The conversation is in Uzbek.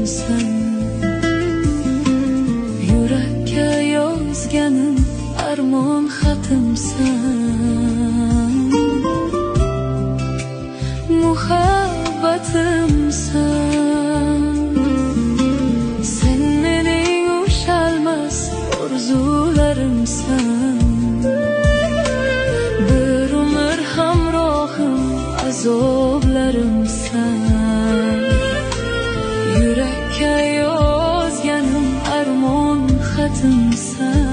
xatimsan. Yurakka yozganim armon xatimsan. Muhabbatimsan. Sen mening ushalmas orzularimsan. Bir umr hamrohim azoblarimsan. Yurakka yozganim armon xatimsan.